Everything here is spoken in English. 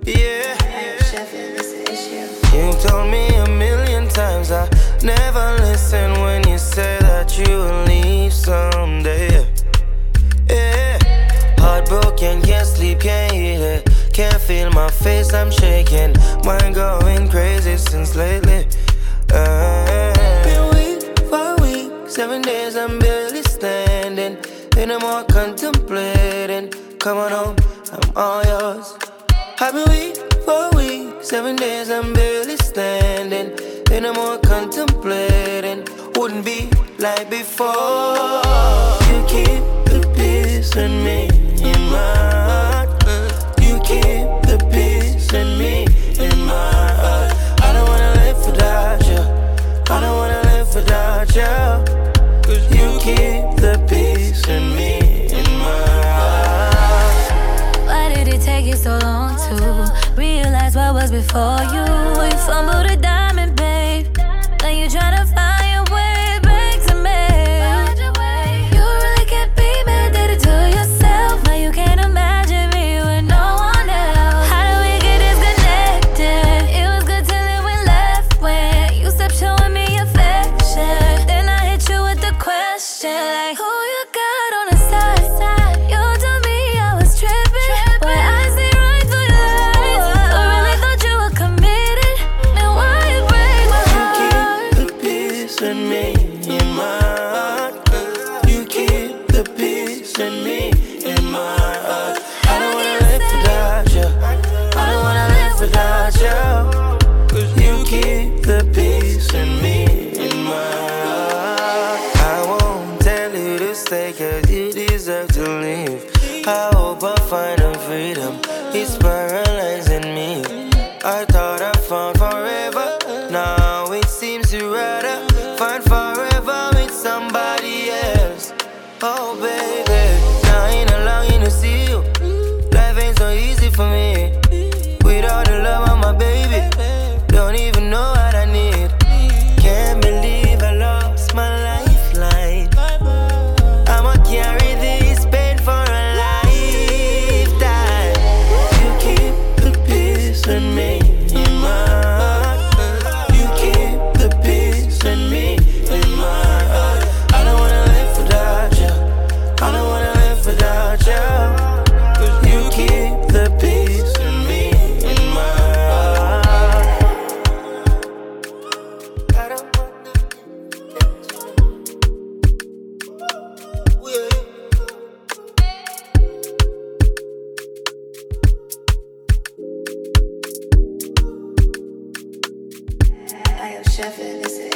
Yeah. Chef, it's an issue. You told me a million times I never listen when you say that you will leave someday. Yeah. Heartbroken, can't sleep, can't eat it. Can't feel my face, I'm shaking. Mind going crazy since lately. Been weak for a week, 7 days I'm barely standing. Ain't no more contemplating. Come on home, I'm all yours. I've been weak for a week, 7 days I'm barely standing. Ain't no more contemplating. Wouldn't be like before. You keep the peace in me, in my heart. You keep the peace in me, in my heart. I don't wanna live without you. I don't wanna live without you. Cause you keep the peace in me, in my heart. Why did it take you so long to realize what was before you? You fumbled a diamond, babe. Now you tryna find your way back to me. You really can't be mad, did it to yourself. Now you can't imagine me with no one else. How do we get disconnected? It was good till it went left when you stopped showing me affection. Then I hit you with the question like, who you got on the side? You told me I was tripping, but I see right through lies. I really thought you were committed. Now why you break my heart? You keep the peace in me, in my heart. You keep the peace in me, in my heart. I don't wanna live without you. I don't wanna live without you. Cause you keep the peace in me, in my heart. I won't tell you to stay cause you deserve to leave. I hope I find a freedom. It's paralyzing me. I thought I found forever. Now it seems you rather find forever with somebody else. Oh baby, now I ain't longing to see you. Life ain't so easy for me. Without the love of my baby, don't even know what I need. Can't believe I lost my lifeline. I'ma carry this pain for a lifetime. You keep the peace in me, in my heart. You keep the peace in me, in my heart. I don't wanna live without you. I don't wanna live without you. Cause you keep the peace in me, in my heart. I don't wanna. Chef, it's an